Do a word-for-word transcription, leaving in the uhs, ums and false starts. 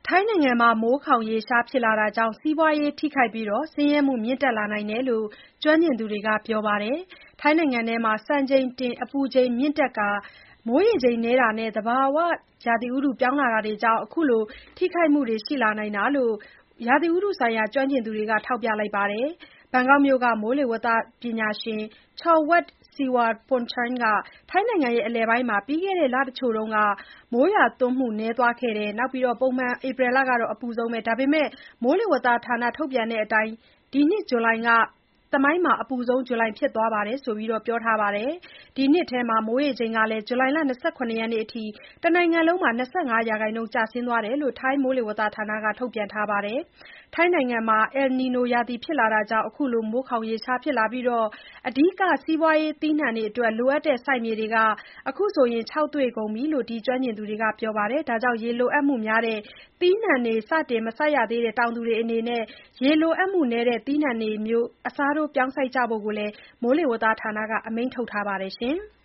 ထိုင်းနိုင်ငံမှာ မိုးခေါင်ရေရှားဖြစ်လာတာကြောင့် စီးပွားရေးထိခိုက်ပြီး ဆင်းရဲမှုမြင့်တက်လာနိုင်တယ်လို့ ကျွမ်းကျင်သူတွေက ပြောပါတယ်။ ထိုင်းနိုင်ငံမှာ စံချိန်တင် အပူချိန်မြင့်တက်ကာ မိုးရေချိန်နည်းတာနဲ့ သဘာဝရာသီဥတုပြောင်းလဲလာတာကြောင့် အခုလို ထိခိုက်မှုတွေရှိလာနိုင်တာလို့ ရာသီဥတုဆိုင်ရာ ကျွမ်းကျင်သူတွေက ထောက်ပြလိုက်ပါတယ်။ ဘန်ကောက်မြို့က မိုးလေဝသပညာရှင် Chawat Sriwaphornchaisn က ထိုင်းနိုင်ငံအလယ်ပိုင်းမှာ ပြီးခဲ့တဲ့ လတချို့က မိုးရွာသွန်းမှုနည်းသွားခဲ့တယ်၊ ပုံမှန် ဧပြီလက အပူဆုံးပဲ၊ ဒါပေမဲ့ မိုးလေဝသဌာနထုတ်ပြန်တဲ့အတိုင်း ဒီနှစ် ဇူလိုင်လက သမိုင်းမှာ အပူဆုံးဇူလိုင်ဖြစ်သွားတယ်လို့ ပြောထားပါတယ်။ ဒီနှစ်ထဲ မိုးရေချိန်ဟာလည်း ဇူလိုင်လ ၂၇ ရက်နေ့အထိ တနိုင်ငံလုံးမှာ ၂၅ ရာခိုင်နှုန်း ကျဆင်းသွားတယ်လို့ ထိုင်းမိုးလေဝသဌာနက ထုတ်ပြန်ထားပါတယ်။ ထိုင်းနိုင်ငံမှာ El Niño ရာသီဖြစ်လာတာကြောင့် အခုလို မိုးခေါင်ရေရှားဖြစ်လာပြီး အဓိက စီးပွားရေးသီးနှံတွေအတွက် လိုအပ်တဲ့စိုက်မြေတွေ အခုဆို ခြောက်သွေ့ကုန်ပြီလို့ ကျွမ်းကျင်သူတွေက ပြောပါတယ်။ ဒါကြောင့် ရေလိုအပ်မှုများတဲ့ သီးနှံတွေ စတင်မစိုက်ရသေးတဲ့ တောင်သူတွေအနေနဲ့ ရေလိုအပ်မှုနည်းတဲ့ သီးနှံမျိုး အစားထိုးပြောင်းစိုက်ကြဖို့ကိုလည်း မိုးလေဝသဌာနက အမိန့်ထုတ်ထားပါတယ်။